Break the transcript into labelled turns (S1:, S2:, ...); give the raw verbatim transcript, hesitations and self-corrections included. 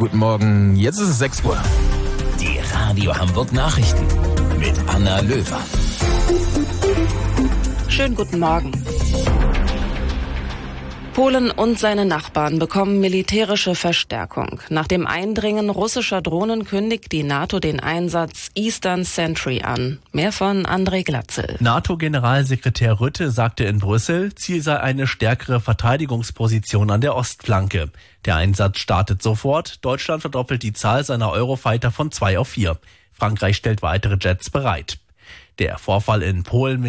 S1: guten Morgen. Jetzt ist es sechs Uhr.
S2: Die Radio Hamburg Nachrichten mit Anna Löwer.
S3: Schönen guten Morgen. Polen und seine Nachbarn bekommen militärische Verstärkung. Nach dem Eindringen russischer Drohnen kündigt die NATO den Einsatz Eastern Sentry an. Mehr von André Glatzel.
S4: NATO-Generalsekretär Rutte sagte in Brüssel, Ziel sei eine stärkere Verteidigungsposition an der Ostflanke. Der Einsatz startet sofort. Deutschland verdoppelt die Zahl seiner Eurofighter von zwei auf vier. Frankreich stellt weitere Jets bereit. Der Vorfall in Polen mit